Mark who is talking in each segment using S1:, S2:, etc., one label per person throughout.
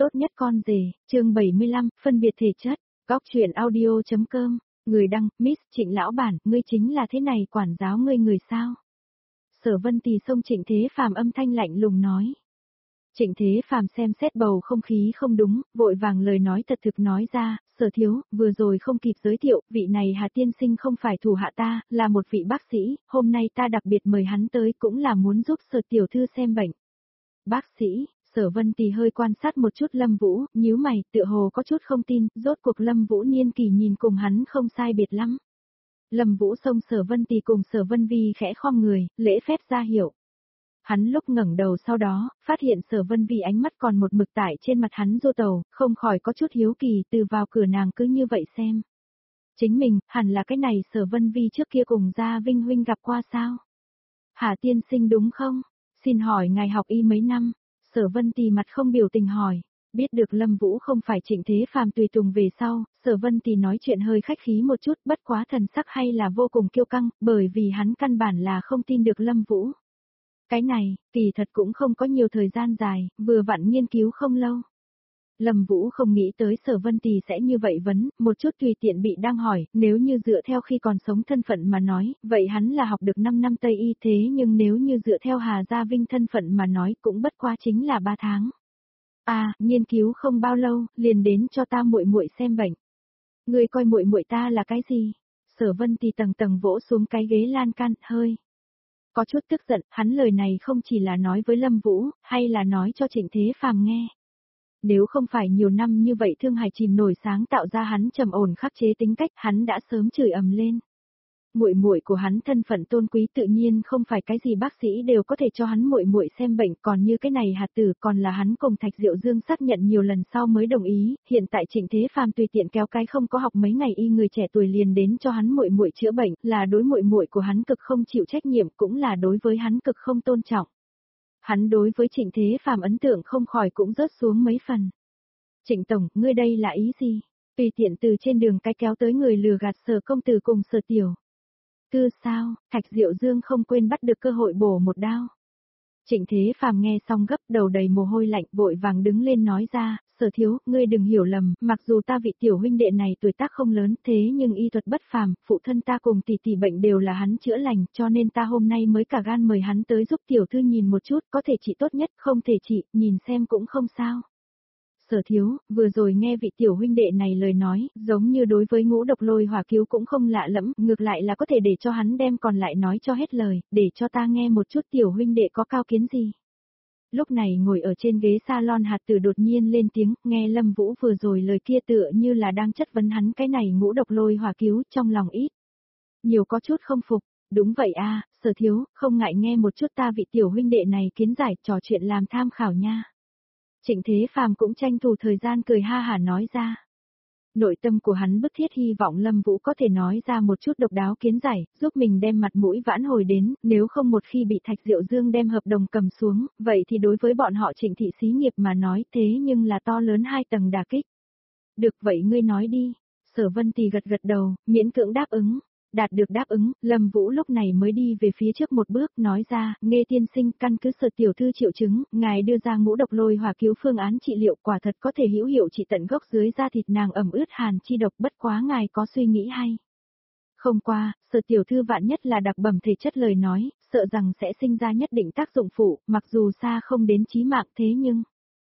S1: Tốt nhất con rể, chương 75, phân biệt thể chất, góc truyện audio.com, người đăng, Miss Trịnh lão bản, ngươi chính là thế này quản giáo ngươi người sao? Sở Vân Tì xông Trịnh Thế Phàm âm thanh lạnh lùng nói. Trịnh Thế Phàm xem xét bầu không khí không đúng, vội vàng lời nói thật thực nói ra, Sở thiếu, vừa rồi không kịp giới thiệu, vị này Hà tiên sinh không phải thủ hạ ta, là một vị bác sĩ, hôm nay ta đặc biệt mời hắn tới cũng là muốn giúp Sở tiểu thư xem bệnh. Bác sĩ, Sở Vân Tì hơi quan sát một chút Lâm Vũ, nhíu mày, tựa hồ có chút không tin, rốt cuộc Lâm Vũ niên kỳ nhìn cùng hắn không sai biệt lắm. Lâm Vũ xông Sở Vân Tì cùng Sở Vân Vi khẽ khom người, lễ phép ra hiệu. Hắn lúc ngẩng đầu sau đó, phát hiện Sở Vân Vi ánh mắt còn một mực tải trên mặt hắn dô tàu, không khỏi có chút hiếu kỳ từ vào cửa nàng cứ như vậy xem. Chính mình, hẳn là cái này Sở Vân Vi trước kia cùng Gia Vinh huynh gặp qua sao? Hà tiên sinh đúng không? Xin hỏi ngài học y mấy năm? Sở Vân Tì mặt không biểu tình hỏi. Biết được Lâm Vũ không phải Trịnh Thế Phàm tùy tùng về sau, Sở Vân Tì nói chuyện hơi khách khí một chút, bất quá thần sắc hay là vô cùng kiêu căng, bởi vì hắn căn bản là không tin được Lâm Vũ. Cái này, kỳ thật cũng không có nhiều thời gian dài, vừa vặn nghiên cứu không lâu. Lâm Vũ không nghĩ tới Sở Vân Tì sẽ như vậy vấn, một chút tùy tiện bị đang hỏi, nếu như dựa theo khi còn sống thân phận mà nói, vậy hắn là học được 5 năm Tây y thế nhưng nếu như dựa theo Hà Gia Vinh thân phận mà nói cũng bất quá chính là 3 tháng. À, nghiên cứu không bao lâu, liền đến cho ta muội muội xem bệnh. Ngươi coi muội muội ta là cái gì? Sở Vân Tì tầng tầng vỗ xuống cái ghế lan can, hơi có chút tức giận, hắn lời này không chỉ là nói với Lâm Vũ, hay là nói cho Trịnh Thế Phàm nghe. Nếu không phải nhiều năm như vậy Thương Hải chìm nổi sáng tạo ra hắn trầm ổn khắc chế tính cách, hắn đã sớm chửi ầm lên. Muội muội của hắn thân phận tôn quý tự nhiên không phải cái gì bác sĩ đều có thể cho hắn muội muội xem bệnh, còn như cái này Hạt Tử còn là hắn cùng Thạch Diệu Dương xác nhận nhiều lần sau mới đồng ý, hiện tại Trịnh Thế Phàm tùy tiện kéo cái không có học mấy ngày y người trẻ tuổi liền đến cho hắn muội muội chữa bệnh, là đối muội muội của hắn cực không chịu trách nhiệm, cũng là đối với hắn cực không tôn trọng. Hắn đối với Trịnh Thế Phàm ấn tượng không khỏi cũng rớt xuống mấy phần. Trịnh tổng, ngươi đây là ý gì? Tùy tiện từ trên đường cái kéo tới người lừa gạt Sở công tử cùng Sở tiểu thư sao? Thạch Diệu Dương không quên bắt được cơ hội bổ một đao. Trịnh Thế Phàm nghe xong gấp đầu đầy mồ hôi lạnh, vội vàng đứng lên nói ra, Sở thiếu, ngươi đừng hiểu lầm, mặc dù ta vị tiểu huynh đệ này tuổi tác không lớn, thế nhưng y thuật bất phàm, phụ thân ta cùng tỷ tỷ bệnh đều là hắn chữa lành, cho nên ta hôm nay mới cả gan mời hắn tới giúp tiểu thư nhìn một chút, có thể trị tốt nhất, không thể trị, nhìn xem cũng không sao. Sở thiếu, vừa rồi nghe vị tiểu huynh đệ này lời nói, giống như đối với Ngũ Độc Lôi Hỏa Cứu cũng không lạ lẫm, ngược lại là có thể để cho hắn đem còn lại nói cho hết lời, để cho ta nghe một chút tiểu huynh đệ có cao kiến gì. Lúc này ngồi ở trên ghế salon Hạt Tử đột nhiên lên tiếng, nghe Lâm Vũ vừa rồi lời kia tựa như là đang chất vấn hắn cái này Ngũ Độc Lôi Hỏa Cứu, trong lòng ít nhiều có chút không phục. Đúng vậy a, Sở thiếu, không ngại nghe một chút ta vị tiểu huynh đệ này kiến giải, trò chuyện làm tham khảo nha. Trịnh Thế Phàm cũng tranh thủ thời gian cười ha hả nói ra. Nội tâm của hắn bức thiết hy vọng Lâm Vũ có thể nói ra một chút độc đáo kiến giải, giúp mình đem mặt mũi vãn hồi đến, nếu không một khi bị Thạch Diệu Dương đem hợp đồng cầm xuống, vậy thì đối với bọn họ Trịnh thị xí nghiệp mà nói thế nhưng là to lớn 2 tầng đả kích. Được vậy ngươi nói đi. Sở Vân Tì gật gật đầu, miễn cưỡng đáp ứng. Đạt được đáp ứng, Lâm Vũ lúc này mới đi về phía trước một bước, nói ra, nghe tiên sinh, căn cứ Sở tiểu thư triệu chứng, ngài đưa ra Ngũ Độc Lôi Hỏa Cứu phương án trị liệu quả thật có thể hữu hiệu trị tận gốc dưới da thịt nàng ẩm ướt hàn chi độc, bất quá ngài có suy nghĩ hay không qua, Sở tiểu thư vạn nhất là đặc bẩm thể chất lời nói, sợ rằng sẽ sinh ra nhất định tác dụng phụ, mặc dù xa không đến chí mạng thế nhưng.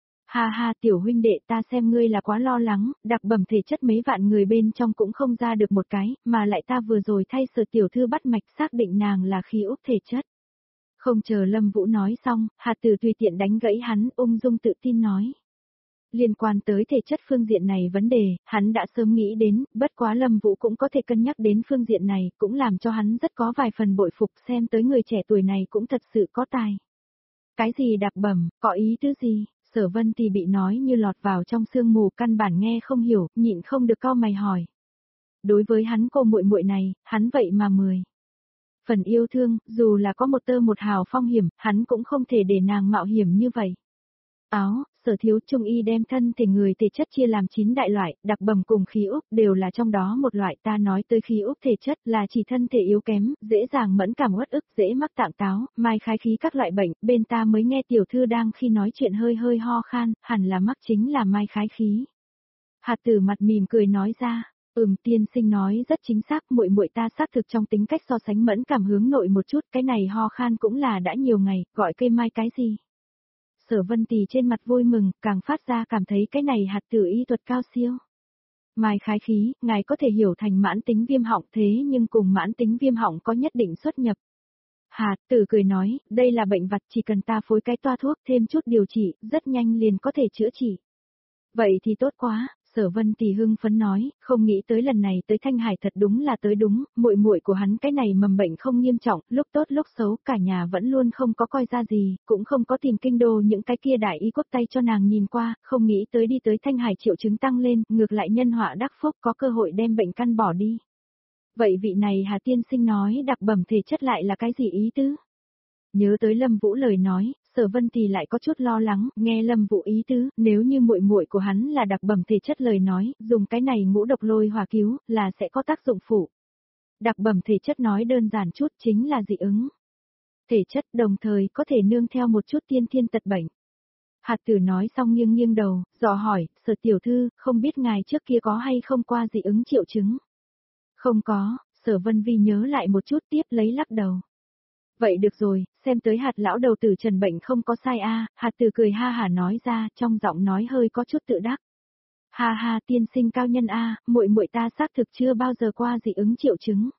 S1: Ha ha tiểu huynh đệ, ta xem ngươi là quá lo lắng, đặc bẩm thể chất mấy vạn người bên trong cũng không ra được một cái, mà lại ta vừa rồi thay Sở tiểu thư bắt mạch xác định nàng là khí úc thể chất. Không chờ Lâm Vũ nói xong, Hạt Tử tùy tiện đánh gãy hắn, ung dung tự tin nói. Liên quan tới thể chất phương diện này vấn đề, hắn đã sớm nghĩ đến, bất quá Lâm Vũ cũng có thể cân nhắc đến phương diện này, cũng làm cho hắn rất có vài phần bội phục, xem tới người trẻ tuổi này cũng thật sự có tài. Cái gì đặc bẩm, có ý tứ gì? Sở Vân Tì bị nói như lọt vào trong sương mù, căn bản nghe không hiểu, nhịn không được cau mày hỏi. Đối với hắn cô muội muội này, hắn vậy mà 10 phần yêu thương, dù là có một tơ một hào phong hiểm, hắn cũng không thể để nàng mạo hiểm như vậy. Áo, Sở thiếu trung y đem thân thể người thể chất chia làm 9 đại loại, đặc bẩm cùng khí úc đều là trong đó một loại. Ta nói tới khí úc thể chất là chỉ thân thể yếu kém, dễ dàng mẫn cảm uất ức, dễ mắc tạng táo, mai khái khí các loại bệnh. Bên ta mới nghe tiểu thư đang khi nói chuyện hơi hơi ho khan, hẳn là mắc chính là mai khái khí. Hạt tử mặt mỉm cười nói ra. Tiên sinh nói rất chính xác, muội muội ta xác thực trong tính cách so sánh mẫn cảm hướng nội một chút, cái này ho khan cũng là đã nhiều ngày, gọi cây mai cái gì. Sở Vân Tì trên mặt vui mừng, càng phát ra cảm thấy cái này hạt tử y thuật cao siêu. Mai khái khí, ngài có thể hiểu thành mãn tính viêm họng thế nhưng cùng mãn tính viêm họng có nhất định xuất nhập. Hạt tử cười nói, đây là bệnh vặt chỉ cần ta phối cái toa thuốc thêm chút điều trị, rất nhanh liền có thể chữa trị. Vậy thì tốt quá, Sở Vân Tì hưng phấn nói, không nghĩ tới lần này tới Thanh Hải thật đúng là tới đúng, muội muội của hắn cái này mầm bệnh không nghiêm trọng, lúc tốt lúc xấu, cả nhà vẫn luôn không có coi ra gì, cũng không có tìm kinh đô những cái kia đại y quốc tay cho nàng nhìn qua, không nghĩ tới đi tới Thanh Hải triệu chứng tăng lên, ngược lại nhân họa đắc phúc có cơ hội đem bệnh căn bỏ đi. Vậy vị này Hà tiên sinh nói đặc bẩm thể chất lại là cái gì ý tứ? Nhớ tới Lâm Vũ lời nói, Sở Vân Tì lại có chút lo lắng, nghe Lâm Vũ ý tứ, nếu như muội muội của hắn là đặc bẩm thể chất lời nói, dùng cái này ngũ độc lôi hỏa cứu, là sẽ có tác dụng phụ. Đặc bẩm thể chất nói đơn giản chút chính là dị ứng. Thể chất đồng thời có thể nương theo một chút tiên thiên tật bệnh. Hạt tử nói xong nghiêng nghiêng đầu, dò hỏi, Sở tiểu thư, không biết ngài trước kia có hay không qua dị ứng triệu chứng? Không có, Sở Vân Vi nhớ lại một chút tiếp lấy lắc đầu. Vậy được rồi, xem tới hạt lão đầu tử trần bệnh không có sai hạt tử cười ha hả nói ra, trong giọng nói hơi có chút tự đắc. Ha ha tiên sinh cao nhân muội muội ta xác thực chưa bao giờ qua dị ứng triệu chứng.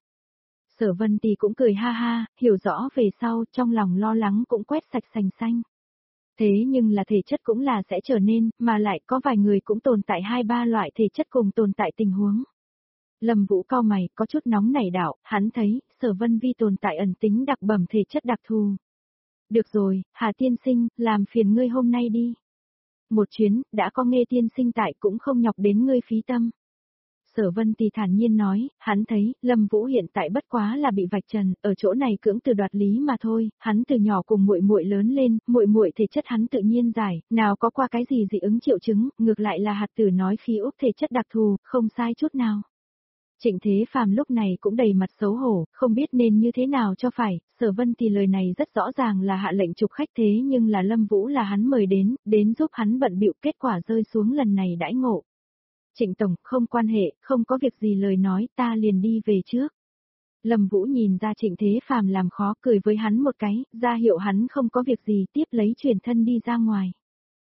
S1: Sở Vân Tì cũng cười ha ha, hiểu rõ về sau, trong lòng lo lắng cũng quét sạch sành xanh. Thế nhưng là thể chất cũng là sẽ trở nên, mà lại có vài người cũng tồn tại 2-3 loại thể chất cùng tồn tại tình huống. Lâm Vũ cau mày, có chút nóng nảy đạo, hắn thấy, Sở Vân Vi tồn tại ẩn tính đặc bẩm thể chất đặc thù. Được rồi, Hà tiên sinh, làm phiền ngươi hôm nay đi. Một chuyến, đã có nghe tiên sinh tại cũng không nhọc đến ngươi phí tâm. Sở Vân Tì thản nhiên nói, hắn thấy, Lâm Vũ hiện tại bất quá là bị vạch trần, ở chỗ này cưỡng từ đoạt lý mà thôi, hắn từ nhỏ cùng muội muội lớn lên, muội muội thể chất hắn tự nhiên giải, nào có qua cái gì dị ứng triệu chứng, ngược lại là hạt tử nói khí úc thể chất đặc thù, không sai chút nào. Trịnh Thế Phàm lúc này cũng đầy mặt xấu hổ, không biết nên như thế nào cho phải, Sở Vân Tì lời này rất rõ ràng là hạ lệnh trục khách thế nhưng là Lâm Vũ là hắn mời đến giúp hắn bận bịu kết quả rơi xuống lần này đãi ngộ. Trịnh Tổng, không quan hệ, không có việc gì lời nói ta liền đi về trước. Lâm Vũ nhìn ra Trịnh Thế Phàm làm khó cười với hắn một cái, ra hiệu hắn không có việc gì tiếp lấy truyền thân đi ra ngoài.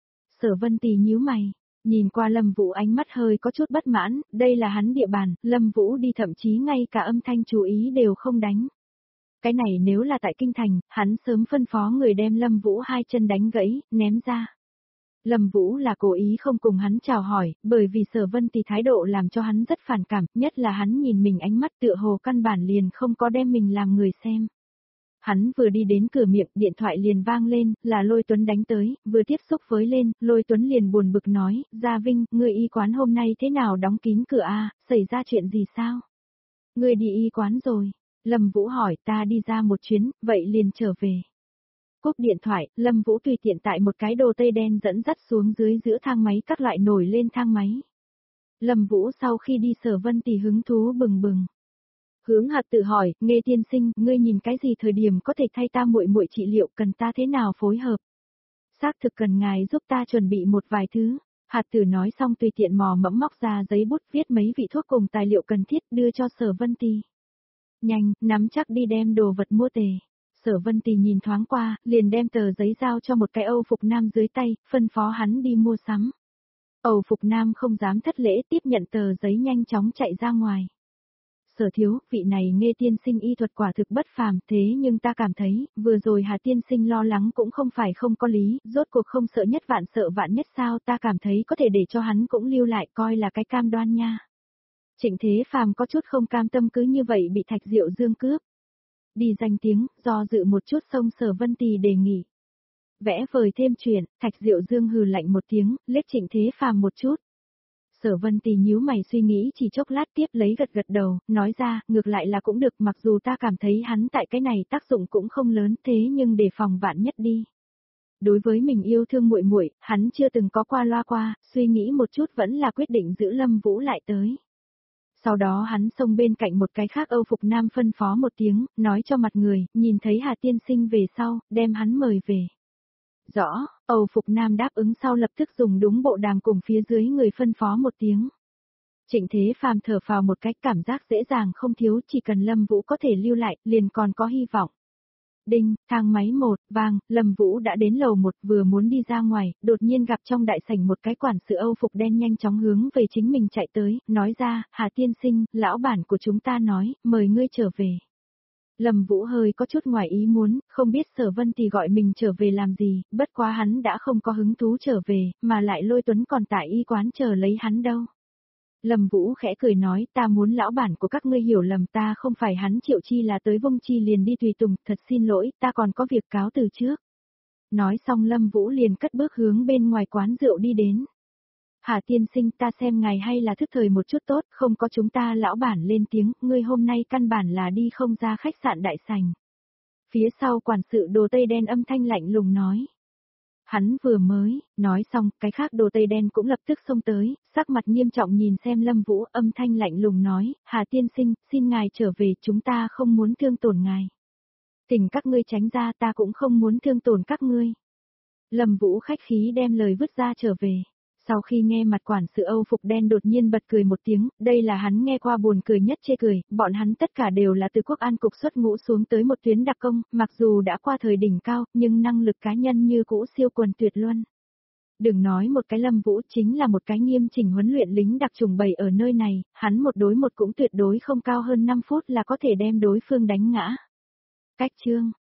S1: Sở Vân Tì nhíu mày. Nhìn qua Lâm Vũ ánh mắt hơi có chút bất mãn, đây là hắn địa bàn, Lâm Vũ đi thậm chí ngay cả âm thanh chú ý đều không đánh. Cái này nếu là tại Kinh Thành, hắn sớm phân phó người đem Lâm Vũ hai chân đánh gãy, ném ra. Lâm Vũ là cố ý không cùng hắn chào hỏi, bởi vì Sở Vân Tì thái độ làm cho hắn rất phản cảm, nhất là hắn nhìn mình ánh mắt tựa hồ căn bản liền không có đem mình làm người xem. Hắn vừa đi đến cửa miệng, điện thoại liền vang lên, là Lôi Tuấn đánh tới, vừa tiếp xúc với lên, Lôi Tuấn liền buồn bực nói, Gia Vinh, ngươi y quán hôm nay thế nào đóng kín cửa xảy ra chuyện gì sao? Ngươi đi y quán rồi. Lâm Vũ hỏi ta đi ra một chuyến, vậy liền trở về. Cúp điện thoại, Lâm Vũ tùy tiện tại một cái đồ tây đen dẫn dắt xuống dưới giữa thang máy các loại nổi lên thang máy. Lâm Vũ sau khi đi Sở Vân Tì hứng thú bừng bừng. Hướng Hạc tự hỏi, nghe tiên sinh, ngươi nhìn cái gì thời điểm có thể thay ta muội muội trị liệu, cần ta thế nào phối hợp? Xác thực cần ngài giúp ta chuẩn bị một vài thứ. Hạt tử nói xong tùy tiện mò mẫm móc ra giấy bút viết mấy vị thuốc cùng tài liệu cần thiết đưa cho Sở Vân Tì. Nhanh, nắm chắc đi đem đồ vật mua tề. Sở Vân Tì nhìn thoáng qua, liền đem tờ giấy giao cho một cái Âu Phục Nam dưới tay, phân phó hắn đi mua sắm. Âu Phục Nam không dám thất lễ tiếp nhận tờ giấy nhanh chóng chạy ra ngoài. Sở thiếu, vị này nghe tiên sinh y thuật quả thực bất phàm, thế nhưng ta cảm thấy, vừa rồi Hà tiên sinh lo lắng cũng không phải không có lý, rốt cuộc không sợ nhất vạn sợ vạn nhất sao, ta cảm thấy có thể để cho hắn cũng lưu lại coi là cái cam đoan nha. Trịnh Thế Phàm có chút không cam tâm cứ như vậy bị Thạch Diệu Dương cướp. Đi danh tiếng, do dự một chút xong Sở Vân Tì đề nghị. Vẽ vời thêm chuyện, Thạch Diệu Dương hừ lạnh một tiếng, liếc Trịnh Thế Phàm một chút. Sở Vân Tì nhíu mày suy nghĩ chỉ chốc lát tiếp lấy gật gật đầu, nói ra, ngược lại là cũng được mặc dù ta cảm thấy hắn tại cái này tác dụng cũng không lớn thế nhưng để phòng vạn nhất đi. Đối với mình yêu thương muội muội, hắn chưa từng có qua loa qua, suy nghĩ một chút vẫn là quyết định giữ Lâm Vũ lại tới. Sau đó hắn xông bên cạnh một cái khác Âu Phục Nam phân phó một tiếng, nói cho mặt người, nhìn thấy Hà tiên sinh về sau, đem hắn mời về. Rõ, Âu Phục Nam đáp ứng sau lập tức dùng đúng bộ đàm cùng phía dưới người phân phó một tiếng. Trịnh Thế Phàm thở phào một cách cảm giác dễ dàng không thiếu, chỉ cần Lâm Vũ có thể lưu lại, liền còn có hy vọng. Đinh, thang máy 1, vang, Lâm Vũ đã đến lầu 1 vừa muốn đi ra ngoài, đột nhiên gặp trong đại sảnh một cái quản sự Âu phục đen nhanh chóng hướng về chính mình chạy tới, nói ra, Hà tiên sinh, lão bản của chúng ta nói, mời ngươi trở về. Lâm Vũ hơi có chút ngoài ý muốn, không biết Sở Vân thì gọi mình trở về làm gì, bất quá hắn đã không có hứng thú trở về, mà lại Lôi Tuấn còn tại y quán chờ lấy hắn đâu. Lâm Vũ khẽ cười nói, ta muốn lão bản của các ngươi hiểu lầm, ta không phải hắn Triệu Chi là tới Vông Chi liền đi tùy tùng, thật xin lỗi, ta còn có việc cáo từ trước. Nói xong Lâm Vũ liền cất bước hướng bên ngoài quán rượu đi đến. Hà tiên sinh, ta xem ngài hay là thức thời một chút tốt, không có chúng ta lão bản lên tiếng, ngươi hôm nay căn bản là đi không ra khách sạn đại sảnh. Phía sau quản sự đồ tây đen âm thanh lạnh lùng nói. Hắn vừa mới, nói xong, cái khác đồ tây đen cũng lập tức xông tới, sắc mặt nghiêm trọng nhìn xem Lâm Vũ, âm thanh lạnh lùng nói, Hà tiên sinh, xin ngài trở về, chúng ta không muốn thương tổn ngài. Thỉnh các ngươi tránh ra, ta cũng không muốn thương tổn các ngươi. Lâm Vũ khách khí đem lời vứt ra trở về. Sau khi nghe mặt quản sự Âu phục đen đột nhiên bật cười một tiếng, đây là hắn nghe qua buồn cười nhất chê cười, bọn hắn tất cả đều là từ Quốc An cục xuất ngũ xuống tới một tuyến đặc công, mặc dù đã qua thời đỉnh cao, nhưng năng lực cá nhân như cũ siêu quần tuyệt luân. Đừng nói một cái Lâm Vũ chính là một cái nghiêm chỉnh huấn luyện lính đặc trùng bầy ở nơi này, hắn một đối một cũng tuyệt đối không cao hơn 5 phút là có thể đem đối phương đánh ngã. Cách chương